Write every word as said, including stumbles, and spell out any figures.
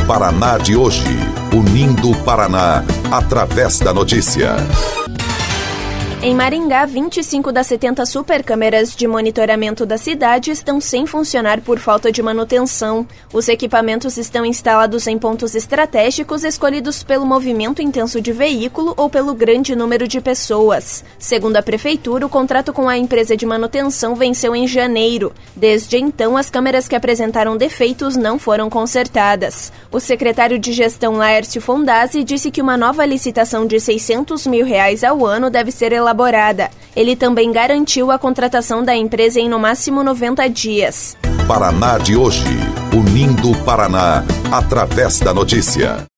Paraná de hoje, unindo o Paraná através da notícia. Em Maringá, vinte e cinco das setenta supercâmeras de monitoramento da cidade estão sem funcionar por falta de manutenção. Os equipamentos estão instalados em pontos estratégicos escolhidos pelo movimento intenso de veículo ou pelo grande número de pessoas. Segundo a Prefeitura, o contrato com a empresa de manutenção venceu em janeiro. Desde então, as câmeras que apresentaram defeitos não foram consertadas. O secretário de Gestão, Laércio Fondazzi, disse que uma nova licitação de seiscentos mil reais ao ano deve ser elaborada. elaborada. Ele também garantiu a contratação da empresa em no máximo noventa dias. Paraná de hoje, unindo o Paraná através da notícia.